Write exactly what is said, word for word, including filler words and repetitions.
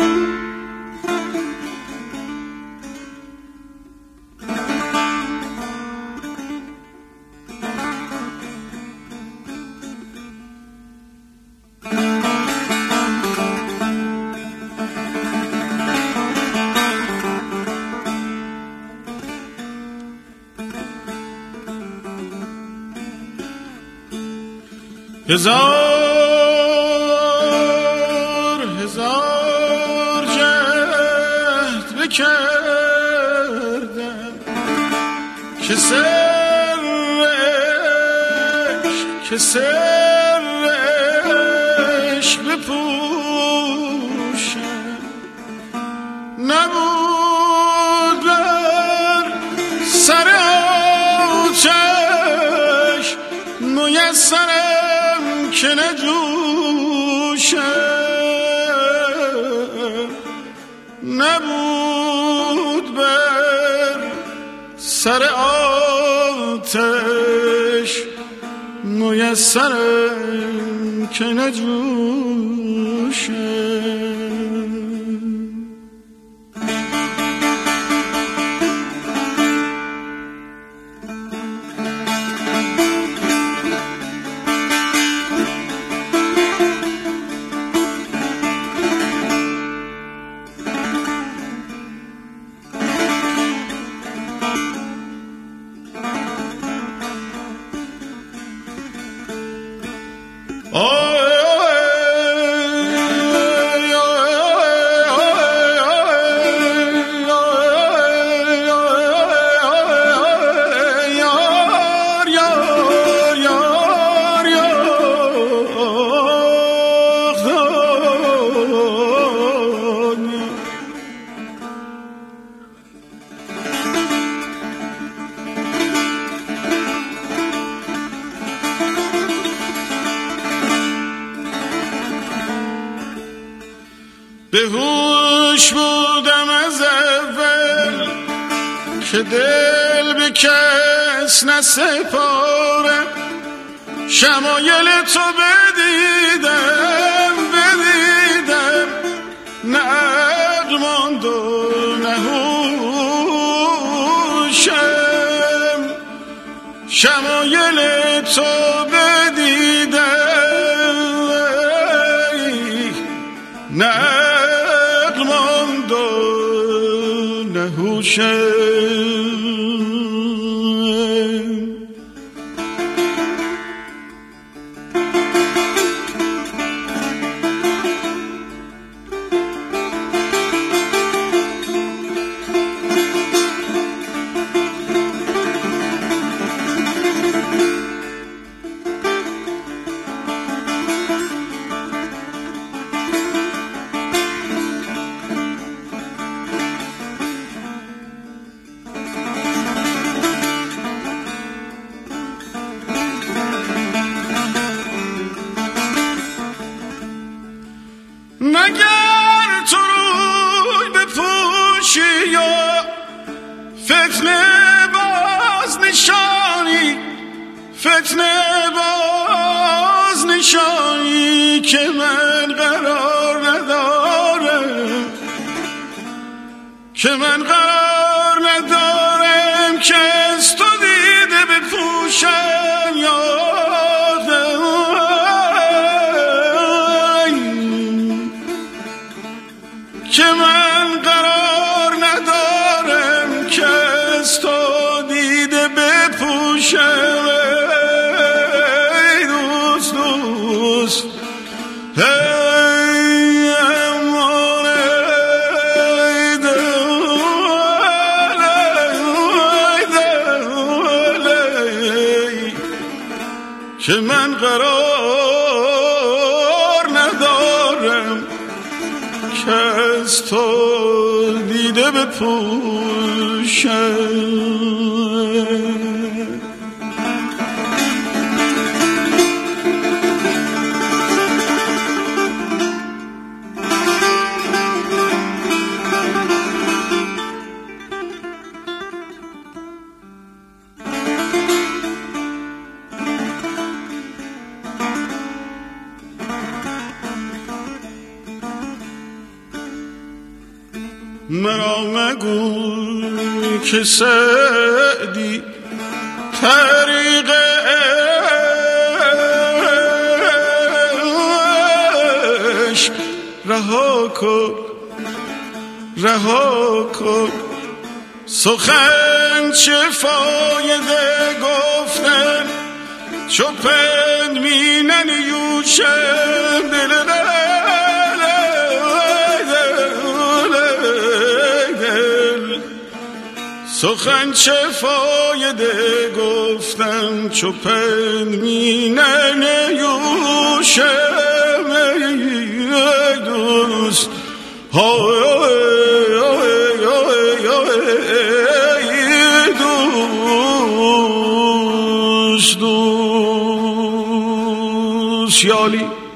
هزار هزار جهد بکردم که سرش که سرش بپوشم، نبود بر سر آتش میسرم که نجوشم، نبود بر سر آتش میسرم که نجوشم. به هوش بودم از اول که دل به کس نسپارم، شمایل تو بدیدم بدیدم، نه عقل ماند و نه هوشم، شمایل تو بدیدم نه مگر تو روی بپوشی یا فتنه باز نشانی، فتنه باز نشانی که من قرار ندارم، که من قرار ندارم که از تو دیده بپوشم یا که من قرار ندارم که از تو دیده بپوشم. ای دوست دوست ای امان ای دل ای که من قرار ندارم که از تو دیده بپوشم. مرا مگو که سعدی طریق عشق رها کن رها کن. سخن چه فایده گفتن چو پند می ننیوشم دل سخن چه فایده گفتم چو پند می ننیوشم ای دوست های دوست دوست یالی